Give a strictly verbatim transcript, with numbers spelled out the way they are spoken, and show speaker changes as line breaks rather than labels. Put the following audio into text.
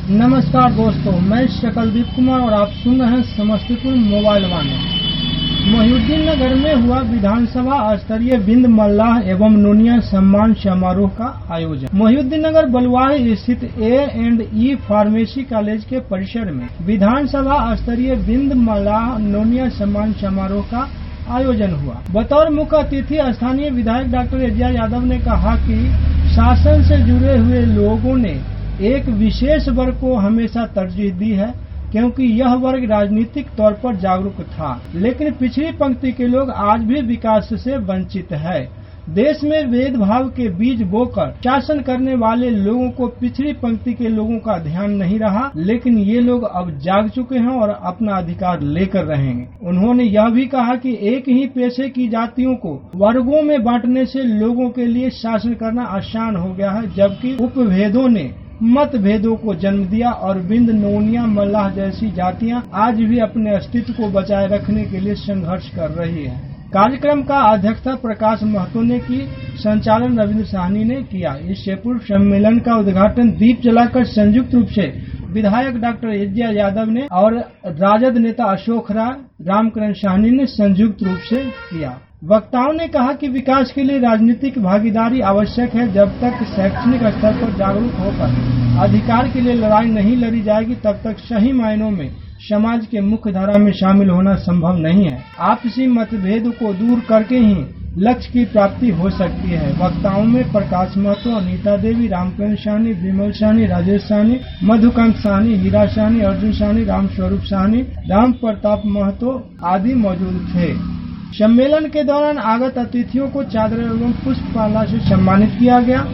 नमस्कार दोस्तों, मैं शकलदीप कुमार और आप सुन रहे हैं समस्तीपुर मोबाइल वाणी। मोहिउद्दीन नगर में हुआ विधानसभा स्तरीय बिंद मल्लाह एवं नोनिया सम्मान समारोह का आयोजन। मोहिउद्दीन नगर बलुआही स्थित A and E pharmacy college के परिसर में विधानसभा स्तरीय बिंद मल्लाह नोनिया सम्मान समारोह का आयोजन हुआ। बतौर मुख्य अतिथि स्थानीय विधायक डॉक्टर एजिया यादव ने कहा कि शासन से जुड़े हुए लोगों ने एक विशेष वर्ग को हमेशा तरजीह दी है, क्योंकि यह वर्ग राजनीतिक तौर पर जागरूक था, लेकिन पिछड़ी पंक्ति के लोग आज भी विकास से वंचित है। देश में भेदभाव के बीज बोकर शासन करने वाले लोगों को पिछड़ी पंक्ति के लोगों का ध्यान नहीं रहा, लेकिन ये लोग अब जाग चुके हैं और अपना अधिकार लेकर रहेंगे। उन्होंने यह भी कहा कि एक ही पेशे की जातियों को वर्गों में बांटने से लोगों के लिए शासन करना आसान हो गया है, जबकि उपभेदों ने मतभेदों को जन्म दिया और बिंद नोनिया मल्लाह जैसी जातियां आज भी अपने अस्तित्व को बचाए रखने के लिए संघर्ष कर रही है। कार्यक्रम का अध्यक्षता प्रकाश महतो ने की, संचालन रविंद्र साहनी ने किया। इस पूर्व सम्मेलन का उद्घाटन दीप जलाकर संयुक्त रूप से विधायक डॉक्टर एजिया यादव ने और राजद नेता अशोक राय, रामकरण साहनी ने संयुक्त रूप से किया। वक्ताओं ने कहा कि विकास के लिए राजनीतिक भागीदारी आवश्यक है। जब तक शैक्षणिक स्तर पर जागरूक होकर अधिकार के लिए लड़ाई नहीं लड़ी जाएगी, तब तक सही मायनों में समाज के मुख्य धारा में शामिल होना संभव नहीं है। आपसी मतभेद को दूर करके ही लक्ष्य की प्राप्ति हो सकती है। वक्ताओं में प्रकाश महतो, अनीता देवी, रामकरण साहनी, विमल साहनी, राजेश साहनी, मधुकांत साहनी, हीरा साहनी, अर्जुन साहनी, राम स्वरूप साहनी, राम प्रताप महतो आदि मौजूद थे। सम्मेलन के दौरान आगत अतिथियों को चादर एवं पुष्प माला से सम्मानित किया गया।